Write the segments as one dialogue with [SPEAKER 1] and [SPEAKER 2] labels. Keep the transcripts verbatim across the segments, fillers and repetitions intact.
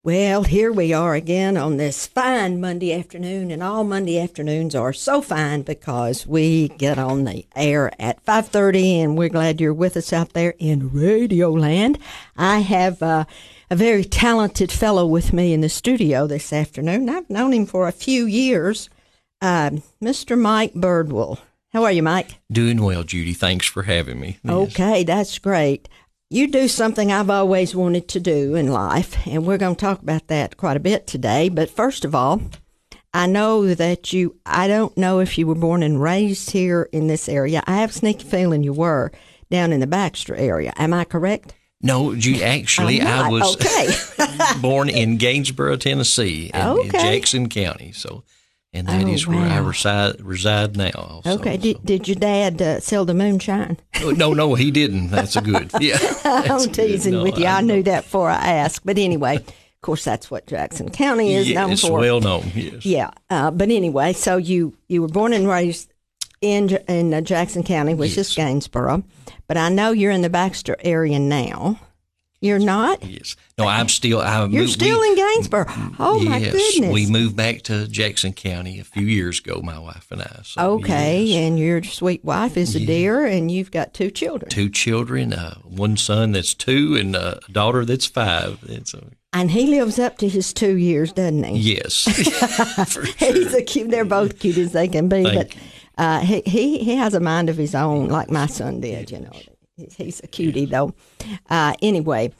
[SPEAKER 1] Well, here we are again on this fine Monday afternoon, and all Monday afternoons are so fine because we get on the air at five thirty, and we're glad you're with us out there in Radio Land. I have uh, a very talented fellow with me in the studio this afternoon. I've known him for a few years, uh, Mister Mike Birdwell. How are you, Mike?
[SPEAKER 2] Doing well, Judy. Thanks for having me. Yes.
[SPEAKER 1] Okay, that's great. You do something I've always wanted to do in life, and we're going to talk about that quite a bit today. But first of all, I know that you, I don't know if you were born and raised here in this area. I have a sneaky feeling you were down in the Baxter area. Am I correct?
[SPEAKER 2] No, Judy, actually, I was
[SPEAKER 1] okay.
[SPEAKER 2] born in Gainesboro, Tennessee, in,
[SPEAKER 1] okay.
[SPEAKER 2] in Jackson County. So, and that
[SPEAKER 1] oh,
[SPEAKER 2] is
[SPEAKER 1] wow.
[SPEAKER 2] where I reside, reside now. Also,
[SPEAKER 1] okay. Did,
[SPEAKER 2] so.
[SPEAKER 1] did your dad uh, sell the moonshine?
[SPEAKER 2] No, no, he didn't. That's a good. Yeah,
[SPEAKER 1] I'm teasing
[SPEAKER 2] no,
[SPEAKER 1] with you.
[SPEAKER 2] I,
[SPEAKER 1] I knew that before I asked. But anyway, of course, that's what Jackson County is
[SPEAKER 2] yeah,
[SPEAKER 1] known
[SPEAKER 2] it's
[SPEAKER 1] for.
[SPEAKER 2] well known, yes.
[SPEAKER 1] Yeah. Uh, but anyway, so you, you were born and raised in in uh, Jackson County, which
[SPEAKER 2] yes.
[SPEAKER 1] is Gainesboro. But I know you're in the Baxter area now. You're not?
[SPEAKER 2] Yes. No, I'm still. I
[SPEAKER 1] You're
[SPEAKER 2] moved,
[SPEAKER 1] still
[SPEAKER 2] we,
[SPEAKER 1] in Gainesboro. Oh,
[SPEAKER 2] yes,
[SPEAKER 1] my goodness.
[SPEAKER 2] We moved back to Jackson County a few years ago, my wife and I. So,
[SPEAKER 1] okay,
[SPEAKER 2] yes.
[SPEAKER 1] And your sweet wife is a
[SPEAKER 2] yeah.
[SPEAKER 1] dear, and you've got two children.
[SPEAKER 2] Two children, uh, one son that's two and a daughter that's five. It's a,
[SPEAKER 1] and he lives up to his two years, doesn't he?
[SPEAKER 2] yes. For sure.
[SPEAKER 1] He's a cute. They're both cute as they can be,
[SPEAKER 2] Thank
[SPEAKER 1] but uh, he, he he has a mind of his own, like my son did. You know, he's a cutie though. Uh, anyway.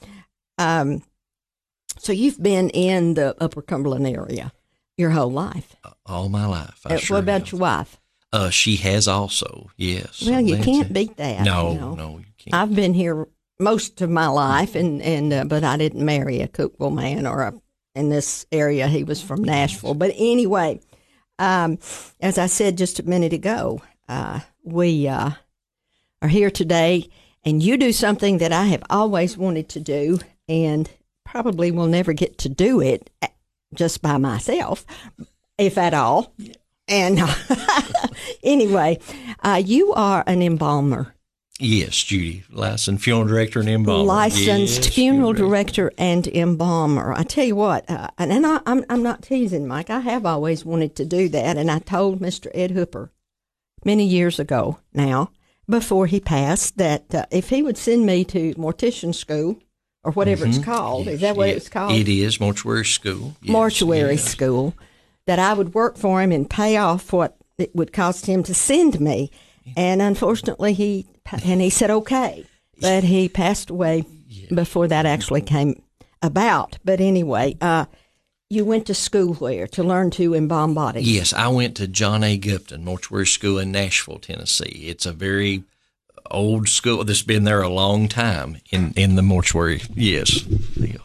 [SPEAKER 1] Um, so you've been in the Upper Cumberland area your whole life.
[SPEAKER 2] All my life. I
[SPEAKER 1] uh,
[SPEAKER 2] sure
[SPEAKER 1] what about
[SPEAKER 2] have.
[SPEAKER 1] your wife?
[SPEAKER 2] Uh, she has also, yes.
[SPEAKER 1] Well,
[SPEAKER 2] So
[SPEAKER 1] you
[SPEAKER 2] that's
[SPEAKER 1] can't
[SPEAKER 2] it.
[SPEAKER 1] beat that.
[SPEAKER 2] No,
[SPEAKER 1] you know.
[SPEAKER 2] no, you can't.
[SPEAKER 1] I've been here most of my life, and and uh, but I didn't marry a Cookeville man or a, in this area. He was from Nashville. But anyway, um, as I said just a minute ago, uh, we uh, are here today, and you do something that I have always wanted to do, and probably will never get to do it just by myself, if at all. And anyway, uh, you are an embalmer.
[SPEAKER 2] Yes, Judy, licensed funeral director and embalmer.
[SPEAKER 1] Licensed
[SPEAKER 2] yes,
[SPEAKER 1] funeral director and embalmer. I tell you what, uh, and, and I, I'm I'm not teasing, Mike. I have always wanted to do that, and I told Mister Ed Hooper many years ago now, before he passed, that uh, if he would send me to mortician school, or whatever
[SPEAKER 2] mm-hmm.
[SPEAKER 1] it's called.
[SPEAKER 2] Yes,
[SPEAKER 1] Is that what
[SPEAKER 2] yes.
[SPEAKER 1] it's called?
[SPEAKER 2] It is, mortuary school. Yes,
[SPEAKER 1] mortuary
[SPEAKER 2] yes.
[SPEAKER 1] school. That I would work for him and pay off what it would cost him to send me. And unfortunately, he and he said okay, but he passed away
[SPEAKER 2] yeah.
[SPEAKER 1] before that actually came about. But anyway, uh, you went to school where to learn to embalm bodies?
[SPEAKER 2] Yes, I went to John A. Gupton Mortuary School in Nashville, Tennessee. It's a very old school that's been there a long time in, in the mortuary, yes, field.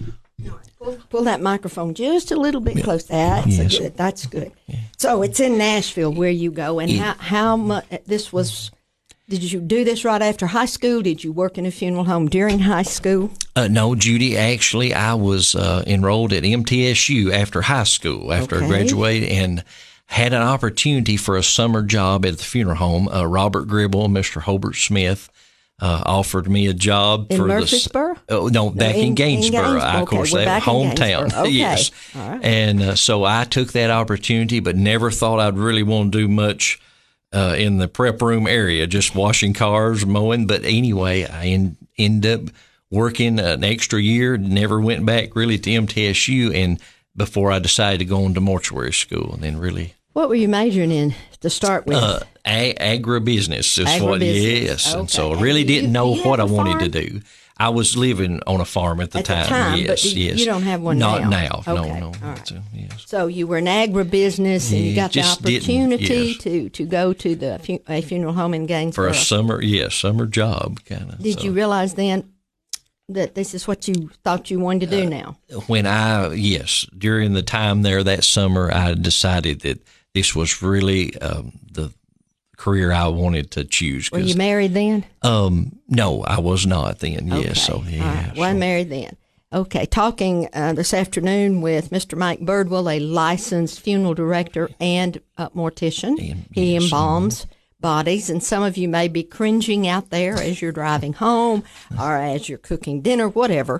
[SPEAKER 1] Pull, pull that microphone just a little bit yeah. close. That's
[SPEAKER 2] yes.
[SPEAKER 1] good. That's good. Yeah. So it's in Nashville where you go, and
[SPEAKER 2] yeah.
[SPEAKER 1] how how much this was? Did you do this right after high school? Did you work in a funeral home during high school?
[SPEAKER 2] Uh, no, Judy. Actually, I was uh, enrolled at M T S U after high school, after
[SPEAKER 1] okay.
[SPEAKER 2] I graduated, and had an opportunity for a summer job at the funeral home. Uh, Robert Gribble, Mister Hobart Smith, uh, offered me a job
[SPEAKER 1] in
[SPEAKER 2] for
[SPEAKER 1] Murfreesboro.
[SPEAKER 2] The, uh, no, back
[SPEAKER 1] no, in,
[SPEAKER 2] in Gainesboro.
[SPEAKER 1] in Gainesboro.
[SPEAKER 2] I, of
[SPEAKER 1] okay,
[SPEAKER 2] course,
[SPEAKER 1] we're
[SPEAKER 2] that
[SPEAKER 1] back in
[SPEAKER 2] hometown.
[SPEAKER 1] Gainesboro. Okay.
[SPEAKER 2] Yes,
[SPEAKER 1] all right.
[SPEAKER 2] And uh, so I took that opportunity, but never thought I'd really want to do much uh, in the prep room area, just washing cars, mowing. But anyway, I en- ended up working an extra year. Never went back really to M T S U, and before I decided to go into mortuary school, and then really.
[SPEAKER 1] What were you majoring in to start with?
[SPEAKER 2] Uh, a- agribusiness is
[SPEAKER 1] agribusiness.
[SPEAKER 2] what. Yes,
[SPEAKER 1] okay.
[SPEAKER 2] and so I really didn't
[SPEAKER 1] you,
[SPEAKER 2] know
[SPEAKER 1] you
[SPEAKER 2] what I
[SPEAKER 1] have a
[SPEAKER 2] wanted
[SPEAKER 1] farm?
[SPEAKER 2] to do. I was living on a farm at the
[SPEAKER 1] at
[SPEAKER 2] time.
[SPEAKER 1] The time
[SPEAKER 2] yes,
[SPEAKER 1] but you,
[SPEAKER 2] yes.
[SPEAKER 1] you don't have one
[SPEAKER 2] Not
[SPEAKER 1] now.
[SPEAKER 2] now.
[SPEAKER 1] Okay.
[SPEAKER 2] No, no.
[SPEAKER 1] All right.
[SPEAKER 2] So, yes.
[SPEAKER 1] So you were in agribusiness, and you
[SPEAKER 2] Yeah,
[SPEAKER 1] got the
[SPEAKER 2] just didn't,
[SPEAKER 1] opportunity
[SPEAKER 2] yes.
[SPEAKER 1] to, to go to the fu- a funeral home in
[SPEAKER 2] For
[SPEAKER 1] Gainesboro.
[SPEAKER 2] a summer, yes, summer job kind of.
[SPEAKER 1] Did
[SPEAKER 2] so.
[SPEAKER 1] you realize then that this is what you thought you wanted to do
[SPEAKER 2] Uh,
[SPEAKER 1] now?
[SPEAKER 2] When I, yes, during the time there that summer, I decided that this was really um, the career I wanted to choose.
[SPEAKER 1] Were you married then?
[SPEAKER 2] Um, no, I was not then.
[SPEAKER 1] Okay.
[SPEAKER 2] Yes, so yeah.
[SPEAKER 1] All right. Well,
[SPEAKER 2] so.
[SPEAKER 1] I'm married then. Okay, talking uh, this afternoon with Mister Mike Birdwell, a licensed funeral director and uh, mortician.
[SPEAKER 2] And,
[SPEAKER 1] he
[SPEAKER 2] yes,
[SPEAKER 1] embalms bodies, and some of you may be cringing out there as you're driving home or as you're cooking dinner, whatever.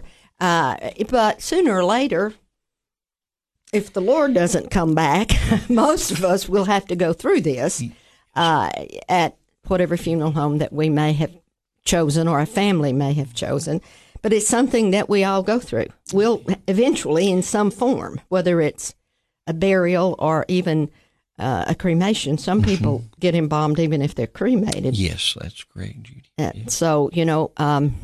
[SPEAKER 1] Uh, but sooner or later, if the Lord doesn't come back, most of us will have to go through this uh, at whatever funeral home that we may have chosen or a family may have chosen. But it's something that we all go through. We'll eventually, in some form, whether it's a burial or even uh, a cremation. Some people mm-hmm. get embalmed even if they're cremated.
[SPEAKER 2] Yes, that's great, Judy.
[SPEAKER 1] Uh,
[SPEAKER 2] yeah.
[SPEAKER 1] So, you know, um,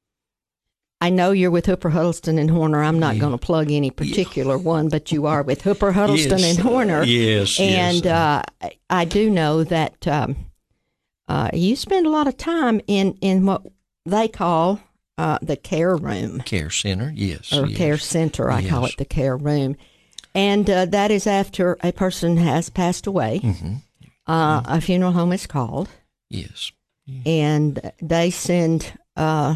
[SPEAKER 1] I know you're with Hooper Huddleston and Horner. I'm not yeah. going to plug any particular yeah. one, but you are with Hooper Huddleston
[SPEAKER 2] yes.
[SPEAKER 1] and Horner.
[SPEAKER 2] Uh, yes,
[SPEAKER 1] and
[SPEAKER 2] yes.
[SPEAKER 1] Uh, I do know that um, uh, you spend a lot of time in, in what they call uh, the care room.
[SPEAKER 2] Care center, yes.
[SPEAKER 1] Or
[SPEAKER 2] yes.
[SPEAKER 1] care center, I
[SPEAKER 2] yes.
[SPEAKER 1] call it the care room. And uh, that is after a person has passed away. Mm-hmm. Uh, mm-hmm. A funeral home is called.
[SPEAKER 2] Yes. yes.
[SPEAKER 1] And they send uh,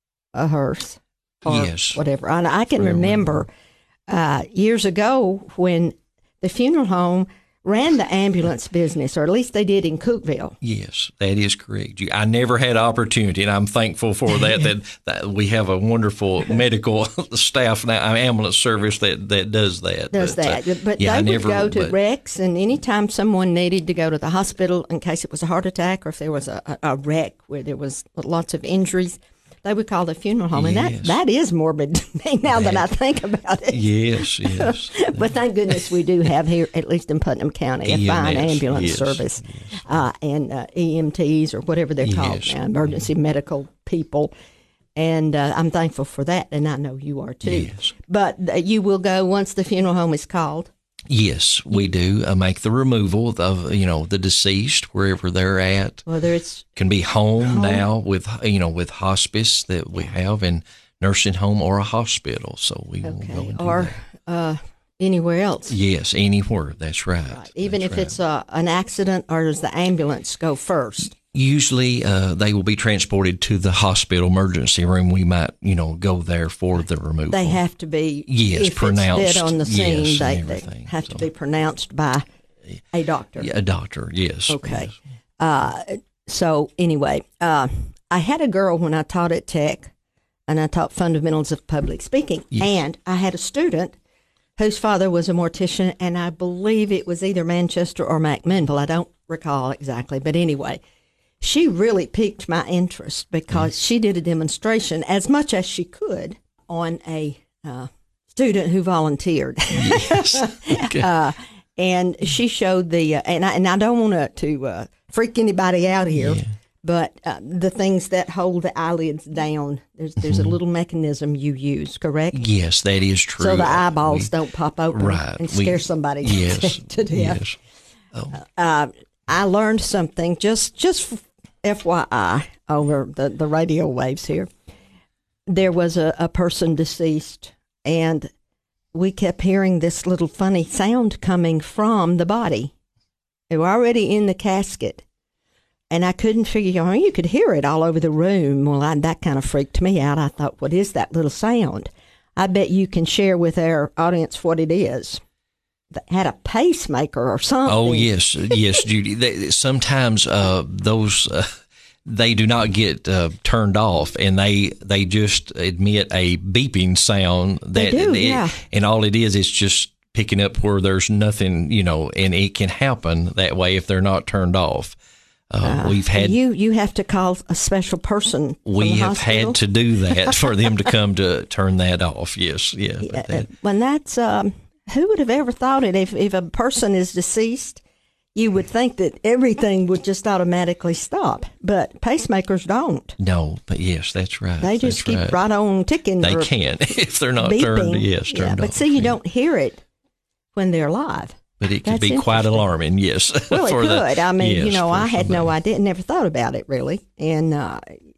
[SPEAKER 1] a hearse or
[SPEAKER 2] yes.
[SPEAKER 1] whatever. And I can remember uh, years ago when the funeral home ran the ambulance business, or at least they did in Cookeville.
[SPEAKER 2] Yes, that is correct. You, I never had opportunity, and I'm thankful for that, that, that we have a wonderful medical staff now, ambulance service that, that does that.
[SPEAKER 1] Does
[SPEAKER 2] but,
[SPEAKER 1] that.
[SPEAKER 2] Uh,
[SPEAKER 1] but
[SPEAKER 2] yeah,
[SPEAKER 1] they
[SPEAKER 2] I
[SPEAKER 1] would
[SPEAKER 2] never,
[SPEAKER 1] go to
[SPEAKER 2] but,
[SPEAKER 1] wrecks, and anytime someone needed to go to the hospital in case it was a heart attack or if there was a, a, a wreck where there was lots of injuries, they would call the funeral home. And
[SPEAKER 2] yes.
[SPEAKER 1] that, that is morbid to me now that, that I think about it.
[SPEAKER 2] Yes, yes.
[SPEAKER 1] But thank goodness we do have here, at least in Putnam County, a
[SPEAKER 2] E M S,
[SPEAKER 1] fine ambulance
[SPEAKER 2] yes,
[SPEAKER 1] service
[SPEAKER 2] yes.
[SPEAKER 1] Uh, and uh, E M Ts or whatever they're
[SPEAKER 2] yes.
[SPEAKER 1] called now, emergency medical people. And uh, I'm thankful for that, and I know you are too.
[SPEAKER 2] Yes.
[SPEAKER 1] But uh, you will go once the funeral home is called?
[SPEAKER 2] Yes, we do uh, make the removal of, you know, the deceased wherever they're at.
[SPEAKER 1] Whether it's
[SPEAKER 2] can be home,
[SPEAKER 1] home
[SPEAKER 2] now with, you know, with hospice that we have, and nursing home or a hospital. So we will
[SPEAKER 1] okay.
[SPEAKER 2] go and do
[SPEAKER 1] or
[SPEAKER 2] that.
[SPEAKER 1] Uh, anywhere else.
[SPEAKER 2] Yes, anywhere. That's right.
[SPEAKER 1] right. Even
[SPEAKER 2] That's
[SPEAKER 1] if
[SPEAKER 2] right.
[SPEAKER 1] it's uh, an accident, or does the ambulance go first?
[SPEAKER 2] Usually, uh, they will be transported to the hospital emergency room. We might, you know, go there for the removal.
[SPEAKER 1] They have to be,
[SPEAKER 2] yes,
[SPEAKER 1] if
[SPEAKER 2] pronounced.
[SPEAKER 1] It's dead on the scene,
[SPEAKER 2] yes,
[SPEAKER 1] they,
[SPEAKER 2] and
[SPEAKER 1] they have
[SPEAKER 2] so,
[SPEAKER 1] to be pronounced by a doctor.
[SPEAKER 2] Yeah, a doctor, yes.
[SPEAKER 1] Okay.
[SPEAKER 2] Yes.
[SPEAKER 1] Uh, so anyway, uh, I had a girl when I taught at Tech, and I taught fundamentals of public speaking,
[SPEAKER 2] yes.
[SPEAKER 1] and I had a student whose father was a mortician, and I believe it was either Manchester or McMinnville. I don't recall exactly, but anyway. She really piqued my interest because mm. she did a demonstration as much as she could on a uh, student who volunteered.
[SPEAKER 2] Yes. Okay.
[SPEAKER 1] uh, and she showed the, uh, and, I, and I don't want to uh, freak anybody out here, yeah. but uh, the things that hold the eyelids down, there's there's mm-hmm. a little mechanism you use, correct?
[SPEAKER 2] Yes, that is true.
[SPEAKER 1] So the eyeballs
[SPEAKER 2] we,
[SPEAKER 1] don't pop open
[SPEAKER 2] right.
[SPEAKER 1] and scare
[SPEAKER 2] we,
[SPEAKER 1] somebody
[SPEAKER 2] yes,
[SPEAKER 1] to death.
[SPEAKER 2] Yes. Oh.
[SPEAKER 1] Uh, I learned something just just. F Y I over the, the radio waves here. There was a, a person deceased, and we kept hearing this little funny sound coming from the body. They were already in the casket, and I couldn't figure out, you could hear it all over the room. Well, I, that kind of freaked me out. I thought, what is that little sound? I bet you can share with our audience what it is. That had a pacemaker or something.
[SPEAKER 2] Oh, yes. Yes, Judy. They, sometimes uh, those, uh, they do not get uh, turned off, and they they just emit a beeping sound. That,
[SPEAKER 1] they do,
[SPEAKER 2] it,
[SPEAKER 1] yeah.
[SPEAKER 2] And all it is is just picking up where there's nothing, you know, and it can happen that way if they're not turned off. Uh, uh, we've had
[SPEAKER 1] you. You have to call a special person.
[SPEAKER 2] We
[SPEAKER 1] from the
[SPEAKER 2] have
[SPEAKER 1] hospital?
[SPEAKER 2] had to do that for them to come to turn that off. Yes, yeah.
[SPEAKER 1] yeah
[SPEAKER 2] that,
[SPEAKER 1] when that's um, who would have ever thought it? If if a person is deceased, you would think that everything would just automatically stop, but pacemakers don't.
[SPEAKER 2] No, but yes, that's right.
[SPEAKER 1] They just
[SPEAKER 2] that's
[SPEAKER 1] keep
[SPEAKER 2] right.
[SPEAKER 1] right on ticking.
[SPEAKER 2] They can if they're not
[SPEAKER 1] beeping.
[SPEAKER 2] turned. Yes, turned
[SPEAKER 1] yeah,
[SPEAKER 2] off.
[SPEAKER 1] but see, you
[SPEAKER 2] yeah.
[SPEAKER 1] don't hear it when they're alive.
[SPEAKER 2] But it could
[SPEAKER 1] That's
[SPEAKER 2] be quite alarming, yes.
[SPEAKER 1] Well, it
[SPEAKER 2] for
[SPEAKER 1] could.
[SPEAKER 2] The,
[SPEAKER 1] I mean,
[SPEAKER 2] yes,
[SPEAKER 1] you know, I had
[SPEAKER 2] somebody.
[SPEAKER 1] no idea, never thought about it really. And uh,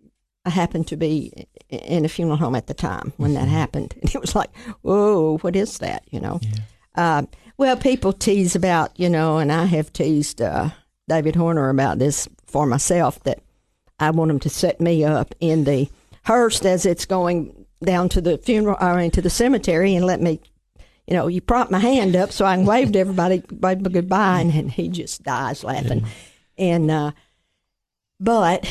[SPEAKER 1] I happened to be in a funeral home at the time when mm-hmm. that happened. And it was like, whoa, what is that, you know? Yeah. Uh, well, people tease about, you know, and I have teased uh, David Horner about this for myself, that I want him to set me up in the hearse as it's going down to the funeral, or into the cemetery, and let me, you know, you prop my hand up so I can wave to everybody, wave goodbye, and, and he just dies laughing. Yeah. And, uh, but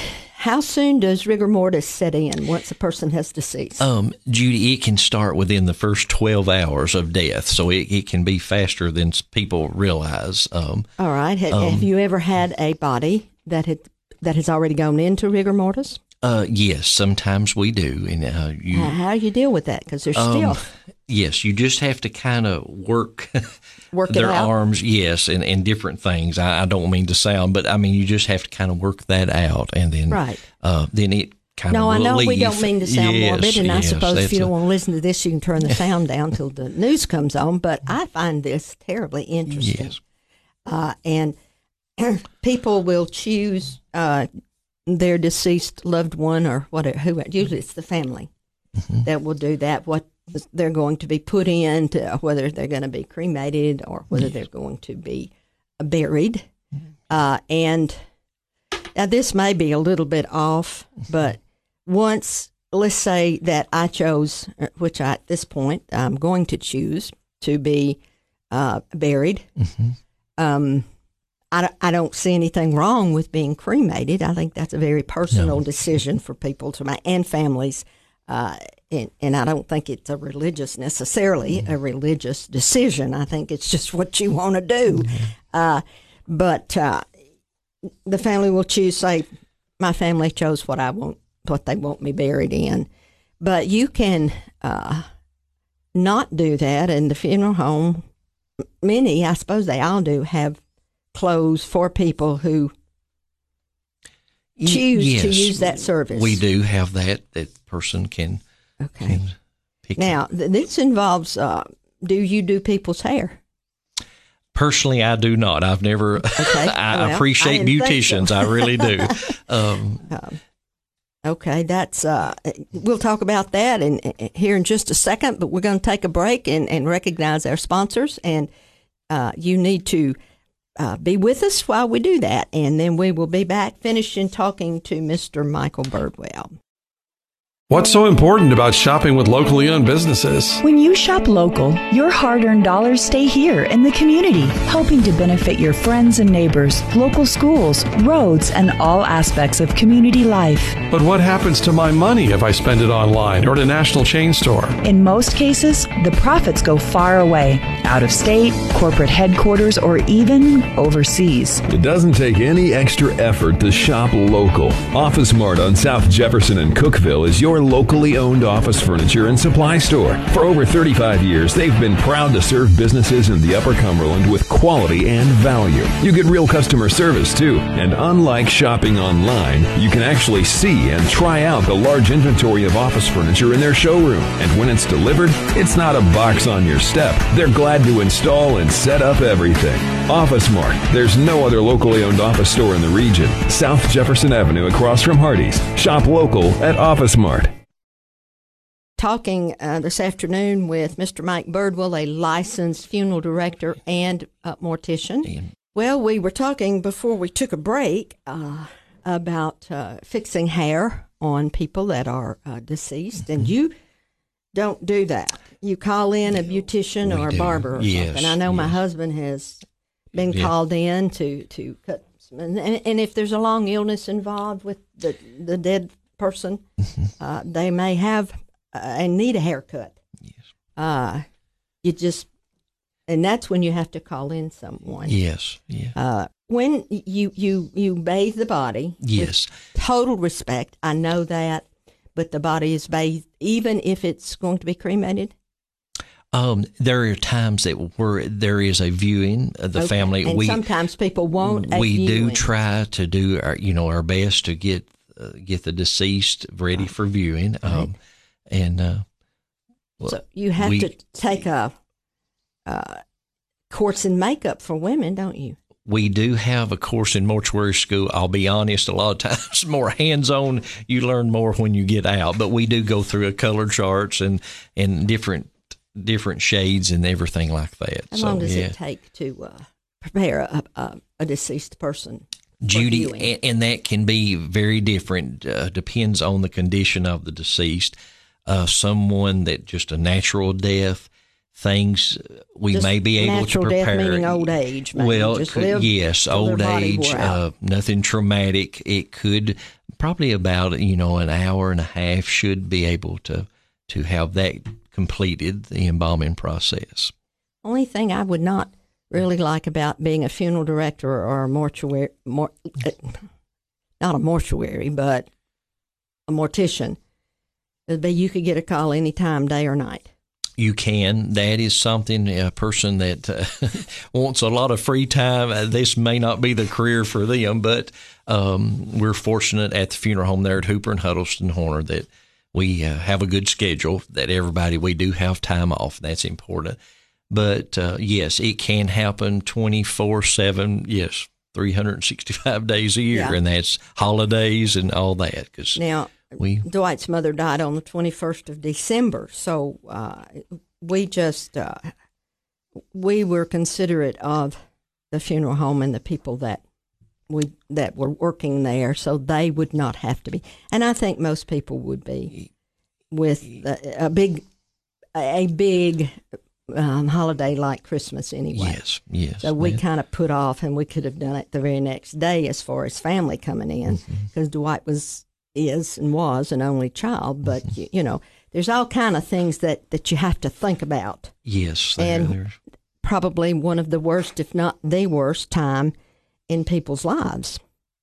[SPEAKER 1] how soon does rigor mortis set in once a person has deceased?
[SPEAKER 2] Um, Judy, it can start within the first twelve hours of death, so it, it can be faster than people realize. Um,
[SPEAKER 1] All right. Have,
[SPEAKER 2] um,
[SPEAKER 1] have you ever had a body that had that has already gone into rigor mortis?
[SPEAKER 2] Uh, yes, sometimes we do. And uh, you,
[SPEAKER 1] how, how do you deal with that? Because there's
[SPEAKER 2] um,
[SPEAKER 1] still
[SPEAKER 2] yes, you just have to kind of work
[SPEAKER 1] work
[SPEAKER 2] their
[SPEAKER 1] it out.
[SPEAKER 2] arms, yes, and, and different things. I, I don't mean to sound, but I mean you just have to kind of work that out, and then
[SPEAKER 1] right.
[SPEAKER 2] uh, then it kind
[SPEAKER 1] no,
[SPEAKER 2] of
[SPEAKER 1] I know
[SPEAKER 2] relief.
[SPEAKER 1] we don't mean to sound
[SPEAKER 2] yes,
[SPEAKER 1] morbid, and
[SPEAKER 2] yes,
[SPEAKER 1] I suppose if you don't
[SPEAKER 2] a,
[SPEAKER 1] want to listen to this, you can turn the sound down till the news comes on. But I find this terribly interesting,
[SPEAKER 2] yes.
[SPEAKER 1] uh, and people will choose. Uh, their deceased loved one or whatever, who, usually it's the family mm-hmm. that will do that, what they're going to be put in, to, whether they're going to be cremated or whether yes. they're going to be buried. Mm-hmm. Uh, and now this may be a little bit off, but once, let's say that I chose, which I, at this point I'm going to choose to be uh, buried, mm-hmm. um I, I don't see anything wrong with being cremated. I think that's a very personal no. decision for people to make and families. Uh, and, and I don't think it's a religious, necessarily mm-hmm. a religious decision. I think it's just what you want to do. Mm-hmm. Uh, but uh, the family will choose, say, my family chose what I want, what they want me buried in. But you can uh, not do that. And the funeral home, many, I suppose they all do, have clothes for people who choose
[SPEAKER 2] yes,
[SPEAKER 1] to use that service.
[SPEAKER 2] We do have that. That person can,
[SPEAKER 1] okay.
[SPEAKER 2] can pick
[SPEAKER 1] now, th- this involves, uh, do you do people's hair?
[SPEAKER 2] Personally, I do not. I've never,
[SPEAKER 1] okay.
[SPEAKER 2] I
[SPEAKER 1] well,
[SPEAKER 2] appreciate
[SPEAKER 1] I
[SPEAKER 2] beauticians.
[SPEAKER 1] So.
[SPEAKER 2] I really do. Um,
[SPEAKER 1] um, okay, that's, uh, we'll talk about that in, in, here in just a second, but we're going to take a break and, and recognize our sponsors. And uh, you need to Uh, be with us while we do that, and then we will be back finishing talking to Mister Michael Birdwell.
[SPEAKER 3] What's so important about shopping with locally owned businesses?
[SPEAKER 4] When you shop local, your hard-earned dollars stay here in the community, helping to benefit your friends and neighbors, local schools, roads, and all aspects of community life.
[SPEAKER 3] But what happens to my money if I spend it online or at a national chain store?
[SPEAKER 4] In most cases, the profits go far away, out of state, corporate headquarters, or even overseas.
[SPEAKER 5] It doesn't take any extra effort to shop local. Office Mart on South Jefferson and Cookeville is your locally owned office furniture and supply store. For over thirty-five years, they've been proud to serve businesses in the Upper Cumberland with quality and value. You get real customer service, too. And unlike shopping online, you can actually see and try out the large inventory of office furniture in their showroom. And when it's delivered, it's not a box on your step. They're glad to install and set up everything. Office Mart. There's no other locally owned office store in the region. South Jefferson Avenue across from Hardee's. Shop local at Office Mart.
[SPEAKER 1] Talking uh, this afternoon with Mister Mike Birdwell, a licensed funeral director and uh, mortician. Damn. Well, we were talking before we took a break uh, about uh, fixing hair on people that are uh, deceased, and you don't do that. You call in a beautician
[SPEAKER 2] we
[SPEAKER 1] or a
[SPEAKER 2] do.
[SPEAKER 1] barber or
[SPEAKER 2] yes,
[SPEAKER 1] something. I know
[SPEAKER 2] yes.
[SPEAKER 1] my husband has been
[SPEAKER 2] yeah.
[SPEAKER 1] called in to, to cut some, and, and if there's a long illness involved with the, the dead person, mm-hmm. uh, they may have uh, and need a haircut.
[SPEAKER 2] Yes.
[SPEAKER 1] Uh, you just, and that's when you have to call in someone.
[SPEAKER 2] Yes. Yeah.
[SPEAKER 1] Uh, when you, you, you bathe the body.
[SPEAKER 2] Yes.
[SPEAKER 1] With total respect. I know that, but the body is bathed even if it's going to be cremated.
[SPEAKER 2] Um, there are times that where there is a viewing of the
[SPEAKER 1] okay.
[SPEAKER 2] family.
[SPEAKER 1] And
[SPEAKER 2] we
[SPEAKER 1] sometimes people won't.
[SPEAKER 2] We do
[SPEAKER 1] viewing.
[SPEAKER 2] try to do our, you know, our best to get uh, get the deceased ready right. for viewing.
[SPEAKER 1] Right.
[SPEAKER 2] Um, and uh, well,
[SPEAKER 1] so you have we, to take a uh, course in makeup for women, don't you?
[SPEAKER 2] We do have a course in mortuary school. I'll be honest, a lot of times more hands-on. You learn more when you get out. But we do go through a color charts and and different. different shades and everything like that.
[SPEAKER 1] How
[SPEAKER 2] so,
[SPEAKER 1] long does
[SPEAKER 2] yeah.
[SPEAKER 1] it take to uh, prepare a, a, a deceased person?
[SPEAKER 2] Judy, and, and that can be very different. Uh, depends on the condition of the deceased. Uh, someone that just a natural death, things we
[SPEAKER 1] Just
[SPEAKER 2] may be able to
[SPEAKER 1] natural
[SPEAKER 2] prepare.
[SPEAKER 1] death meaning old age. Maybe.
[SPEAKER 2] Well,
[SPEAKER 1] Just
[SPEAKER 2] could-
[SPEAKER 1] live
[SPEAKER 2] yes,
[SPEAKER 1] till their
[SPEAKER 2] old
[SPEAKER 1] body
[SPEAKER 2] age,
[SPEAKER 1] wore out.
[SPEAKER 2] uh, nothing traumatic. It could probably about you know an hour and a half should be able to to have that completed, the embalming process.
[SPEAKER 1] Only thing I would not really like about being a funeral director or a mortuary, mor- uh, not a mortuary, but a mortician, would be you could get a call anytime, day or night.
[SPEAKER 2] You can. That is something, a person that uh, wants a lot of free time, uh, this may not be the career for them, but um, we're fortunate at the funeral home there at Hooper and Huddleston Horner that we uh, have a good schedule, that everybody, we do have time off. That's important. But, uh, yes, it can happen twenty-four seven, yes, three hundred sixty-five days a year,
[SPEAKER 1] Yeah.
[SPEAKER 2] and that's holidays and all that. Cause
[SPEAKER 1] Now,
[SPEAKER 2] we,
[SPEAKER 1] Dwight's mother died on the twenty-first of December, so uh, we just, uh, we were considerate of the funeral home and the people that we that were working there, so they would not have to be. And I think most people would be with a, a big, a big um, holiday like Christmas anyway.
[SPEAKER 2] yes, yes.
[SPEAKER 1] So we
[SPEAKER 2] that-
[SPEAKER 1] kind of put off, and we could have done it the very next day as far as family coming in, because Dwight was, is, and was an only child. But you, you know, there's all kind of things that, that you have to think about.
[SPEAKER 2] Yes, there,
[SPEAKER 1] And
[SPEAKER 2] there's-
[SPEAKER 1] Probably one of the worst, if not the worst, time in people's lives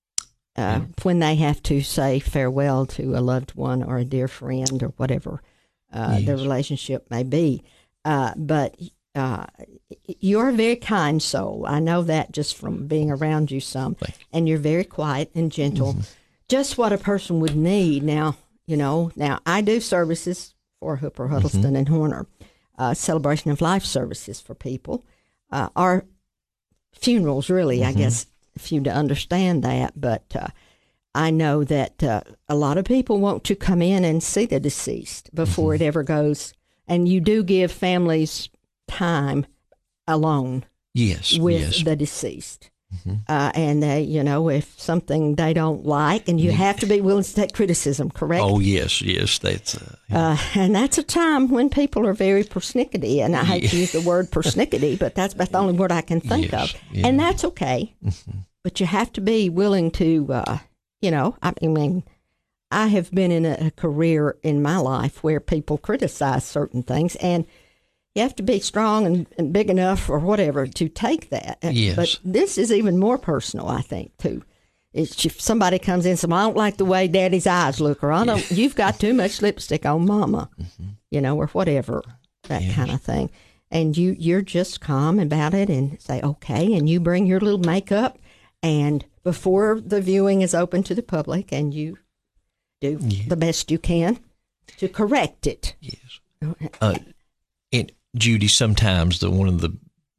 [SPEAKER 1] uh, when they have to say farewell to a loved one or a dear friend or whatever uh,
[SPEAKER 2] Yes.
[SPEAKER 1] the relationship may be. Uh, but uh, you're a very kind soul. I know that just from being around you some.
[SPEAKER 2] Thank you.
[SPEAKER 1] And you're very quiet and gentle.
[SPEAKER 2] Mm-hmm.
[SPEAKER 1] Just what a person would need. Now, you know, now I do services for Hooper, Huddleston,
[SPEAKER 2] Mm-hmm.
[SPEAKER 1] and Horner, uh, celebration of life services for people. Uh, our funerals, really,
[SPEAKER 2] Mm-hmm.
[SPEAKER 1] I guess, if you to understand that. But uh, I know that uh, a lot of people want to come in and see the deceased before
[SPEAKER 2] Mm-hmm.
[SPEAKER 1] it ever goes. And you do give families time alone
[SPEAKER 2] yes,
[SPEAKER 1] with
[SPEAKER 2] yes. Mm-hmm.
[SPEAKER 1] the deceased. Uh, and, they, you know, if something they don't like, and you have to be willing to take criticism, correct?
[SPEAKER 2] Oh, yes, yes. That's uh,
[SPEAKER 1] Uh, and that's a time when people are very persnickety, and I hate to use the word persnickety, but that's about the only word I can think
[SPEAKER 2] Yes,
[SPEAKER 1] of.
[SPEAKER 2] yeah.
[SPEAKER 1] And that's okay. But you have to be willing to, uh, you know, I mean, I have been in a, a career in my life where people criticize certain things, and you have to be strong and, and big enough or whatever to take that.
[SPEAKER 2] Yes.
[SPEAKER 1] But this is even more personal, I think, too. It's if somebody comes in and says, well, I don't like the way Daddy's eyes look, or I don't, you've got too much lipstick on Mama, you know, or whatever, that
[SPEAKER 2] Yes.
[SPEAKER 1] kind of thing. And you, you're just calm about it and say, okay, and you bring your little makeup, and before the viewing is open to the public, and you do the best you can to correct it.
[SPEAKER 2] yes. Uh, and Judy, sometimes the one of the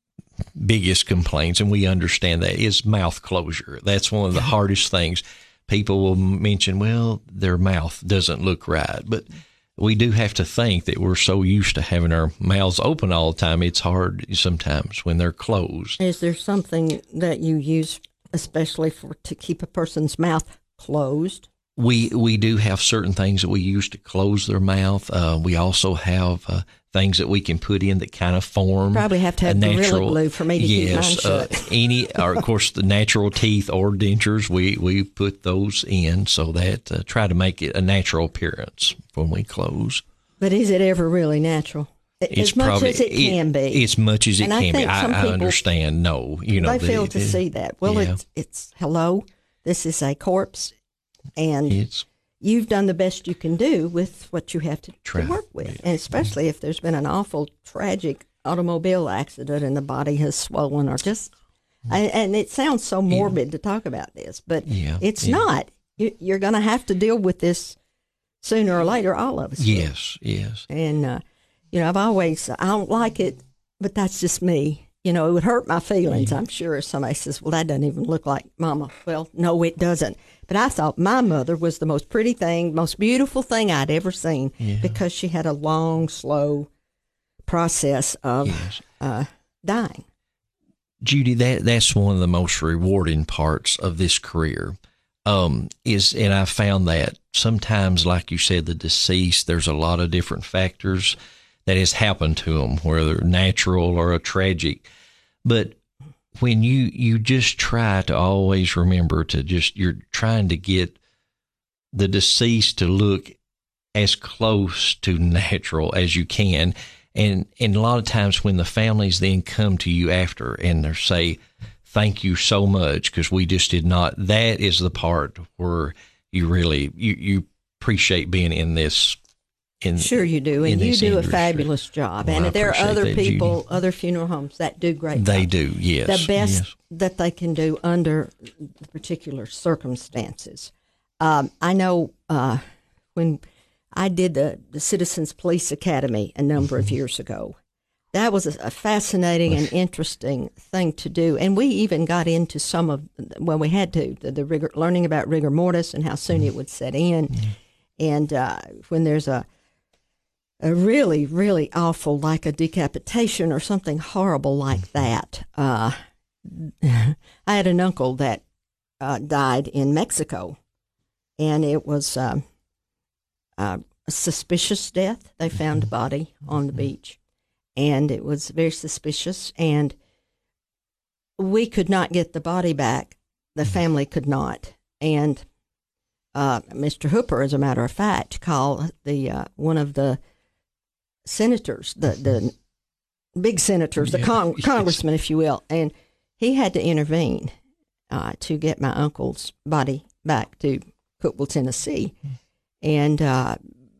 [SPEAKER 2] biggest complaints, and we understand that, is mouth closure. That's one of the hardest things. People will mention, well, their mouth doesn't look right, but we do have to think that we're so used to having our mouths open all the time. It's hard sometimes when they're closed.
[SPEAKER 1] Is there something that you use especially for to keep a person's mouth closed?
[SPEAKER 2] We we do have certain things that we use to close their mouth. Uh, we also have uh, things that we can put in that kind of form.
[SPEAKER 1] Probably have to have
[SPEAKER 2] a
[SPEAKER 1] Gorilla
[SPEAKER 2] natural,
[SPEAKER 1] Glue for me to keep mine
[SPEAKER 2] yes, uh,
[SPEAKER 1] shut.
[SPEAKER 2] any, or of course, the natural teeth or dentures, we, we put those in so that uh, try to make it a natural appearance when we close.
[SPEAKER 1] But is it ever really natural? As much as it can be.
[SPEAKER 2] As much as it
[SPEAKER 1] And I
[SPEAKER 2] can be.
[SPEAKER 1] think
[SPEAKER 2] I,
[SPEAKER 1] some
[SPEAKER 2] I
[SPEAKER 1] people-
[SPEAKER 2] understand. No, you know,
[SPEAKER 1] They
[SPEAKER 2] the-
[SPEAKER 1] fail to
[SPEAKER 2] the-
[SPEAKER 1] see that. Well,
[SPEAKER 2] yeah.
[SPEAKER 1] it's, it's hello, this is a corpse, and
[SPEAKER 2] It's
[SPEAKER 1] you've done the best you can do with what you have to, to
[SPEAKER 2] Try.
[SPEAKER 1] work with. And especially if there's been an awful, tragic automobile accident and the body has swollen or just, and, and it sounds so morbid to talk about this, but
[SPEAKER 2] Yeah,
[SPEAKER 1] it's
[SPEAKER 2] yeah.
[SPEAKER 1] not. You, you're going to have to deal with this sooner or later, all of us. will.
[SPEAKER 2] yes, yes.
[SPEAKER 1] And, uh, you know, I've always, I don't like it, but that's just me. You know, it would hurt my feelings, I'm sure, if somebody says, well, that doesn't even look like Mama. Well, no, it doesn't. But I thought my mother was the most pretty thing, most beautiful thing I'd ever seen because she had a long, slow process of
[SPEAKER 2] Yes.
[SPEAKER 1] uh, dying.
[SPEAKER 2] Judy, that that's one of the most rewarding parts of this career. Um, is and I found that sometimes, like you said, the deceased, there's a lot of different factors that has happened to them, whether natural or a tragic. But when you, you just try to always remember to just, you're trying to get the deceased to look as close to natural as you can. And, and a lot of times when the families then come to you after and they say, thank you so much, because we just did not, that is the part where you really, you, you appreciate being in this. In,
[SPEAKER 1] sure you do, and you do industry. a fabulous job.
[SPEAKER 2] Well,
[SPEAKER 1] and there are other
[SPEAKER 2] that,
[SPEAKER 1] people,
[SPEAKER 2] Judy.
[SPEAKER 1] other funeral homes that do great.
[SPEAKER 2] They
[SPEAKER 1] jobs.
[SPEAKER 2] do, yes.
[SPEAKER 1] The best
[SPEAKER 2] yes.
[SPEAKER 1] that they can do under the particular circumstances. Um, I know uh, when I did the, the Citizens Police Academy a number of years ago, that was a, a fascinating and interesting thing to do. And we even got into some of, well, we had to, the, the rigor, learning about rigor mortis and how soon it would set in. Mm-hmm. And uh, when there's a a really, really awful, like a decapitation or something horrible like that. Uh, I had an uncle that uh, died in Mexico, and it was um, uh, a suspicious death. They found a body on the beach, and it was very suspicious, and we could not get the body back. The family could not. And uh, Mister Hooper, as a matter of fact, called the uh, one of the senators, the the big senators, the con- congressman, if you will, and he had to intervene uh, to get my uncle's body back to Cookeville, Tennessee, and uh,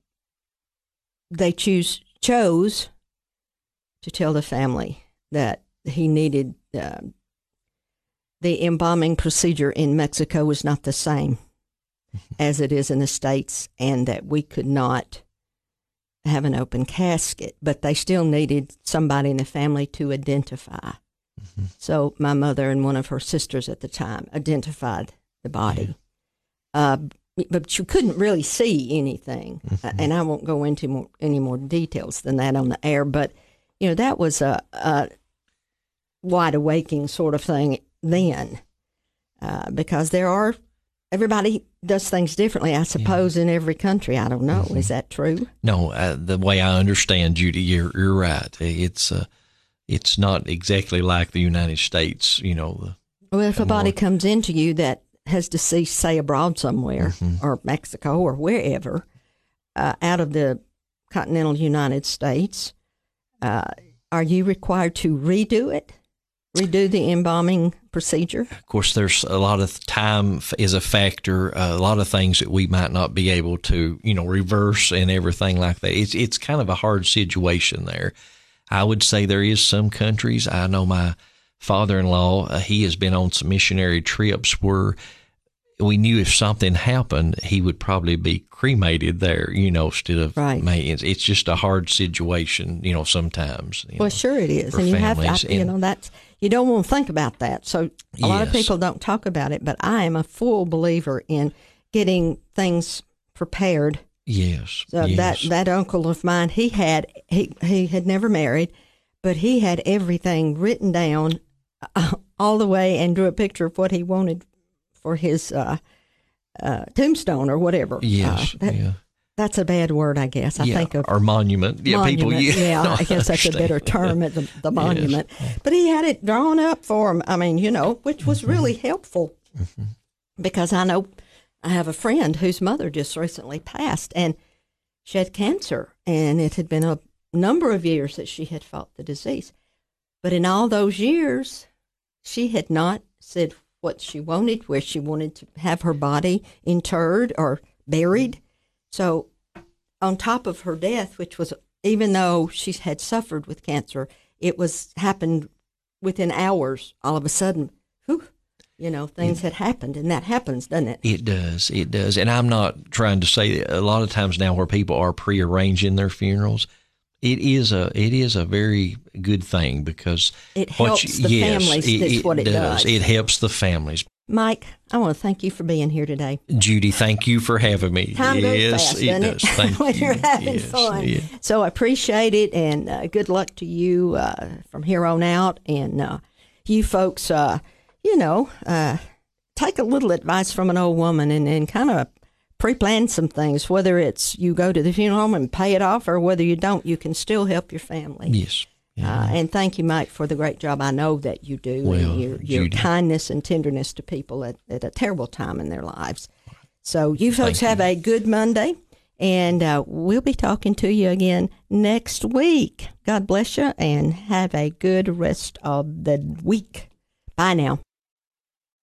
[SPEAKER 1] they choose chose to tell the family that he needed uh, the embalming procedure in Mexico was not the same as it is in the States, and that we could not have an open casket, but they still needed somebody in the family to identify. Mm-hmm. So my mother and one of her sisters at the time identified the body. Yeah. Uh, but you couldn't really see anything, mm-hmm. uh, and I won't go into more, any more details than that on the air, but, you know, that was a, a wide-awaking sort of thing then, uh, because there are, everybody does things differently, I suppose, yeah. in every country. I don't know. Mm-hmm. Is that true?
[SPEAKER 2] No, uh, the way I understand, Judy, you're, you're right. It's uh, it's not exactly like the United States, you know.
[SPEAKER 1] Well, if a body
[SPEAKER 2] more...
[SPEAKER 1] comes into you that has deceased, say, abroad somewhere, mm-hmm. or Mexico or wherever, uh, out of the continental United States, uh, are you required to redo it? Redo the embalming procedure?
[SPEAKER 2] Of course, there's a lot of time is a factor, uh, a lot of things that we might not be able to, you know, reverse and everything like that. It's it's kind of a hard situation there. I would say there is some countries. I know my father-in-law, uh, he has been on some missionary trips where we knew if something happened, he would probably be cremated there, you know, instead of
[SPEAKER 1] right.
[SPEAKER 2] maintenance. It's just a hard situation, you know, sometimes. You
[SPEAKER 1] well,
[SPEAKER 2] know,
[SPEAKER 1] sure it is. And you
[SPEAKER 2] families.
[SPEAKER 1] have to, you know, that's, you don't want to think about that. So a
[SPEAKER 2] yes.
[SPEAKER 1] lot of people don't talk about it, but I am a full believer in getting things prepared.
[SPEAKER 2] Yes.
[SPEAKER 1] So
[SPEAKER 2] yes.
[SPEAKER 1] that, that uncle of mine, he had, he, he had never married, but he had everything written down uh, all the way and drew a picture of what he wanted for his uh, uh, tombstone or whatever.
[SPEAKER 2] Yes,
[SPEAKER 1] uh, that,
[SPEAKER 2] yeah.
[SPEAKER 1] That's a bad word, I guess. I
[SPEAKER 2] yeah,
[SPEAKER 1] think of
[SPEAKER 2] or monument. Yeah,
[SPEAKER 1] monument.
[SPEAKER 2] people. Yeah,
[SPEAKER 1] yeah I guess that's a better term at the, the monument.
[SPEAKER 2] Yes.
[SPEAKER 1] But he had it drawn up for him. I mean, you know, which was really helpful
[SPEAKER 2] mm-hmm.
[SPEAKER 1] because I know I have a friend whose mother just recently passed, and she had cancer, and it had been a number of years that she had fought the disease. But in all those years, she had not said what she wanted, where she wanted to have her body interred or buried. So on top of her death, which was, even though she had suffered with cancer, it was happened within hours. All of a sudden, whew, you know, things it, had happened, and that happens, doesn't it?
[SPEAKER 2] It does. It does. And I'm not trying to say that a lot of times now where people are prearranging their funerals, it is a it is a very good thing because
[SPEAKER 1] it helps you, the yes, families.
[SPEAKER 2] It,
[SPEAKER 1] that's
[SPEAKER 2] it
[SPEAKER 1] what it
[SPEAKER 2] does.
[SPEAKER 1] does.
[SPEAKER 2] It helps the families.
[SPEAKER 1] Mike, I want to thank you for being here today.
[SPEAKER 2] Judy, thank you for having me.
[SPEAKER 1] Time
[SPEAKER 2] yes,
[SPEAKER 1] goes fast,
[SPEAKER 2] it
[SPEAKER 1] doesn't
[SPEAKER 2] does.
[SPEAKER 1] it?
[SPEAKER 2] Thank
[SPEAKER 1] when
[SPEAKER 2] you.
[SPEAKER 1] you're having
[SPEAKER 2] yes,
[SPEAKER 1] fun.
[SPEAKER 2] Yeah.
[SPEAKER 1] So I appreciate it, and uh, good luck to you uh, from here on out. And uh, you folks, uh, you know, uh, take a little advice from an old woman and, and kind of pre-plan some things, whether it's you go to the funeral home and pay it off or whether you don't, you can still help your family.
[SPEAKER 2] Yes. Yeah.
[SPEAKER 1] Uh, and thank you, Mike, for the great job I know that you do,
[SPEAKER 2] Well,
[SPEAKER 1] and your, your
[SPEAKER 2] Judy.
[SPEAKER 1] kindness and tenderness to people at, at a terrible time in their lives. So you folks
[SPEAKER 2] Thank
[SPEAKER 1] have
[SPEAKER 2] you.
[SPEAKER 1] a good Monday, and uh, we'll be talking to you again next week. God bless you, and have a good rest of the week. Bye now.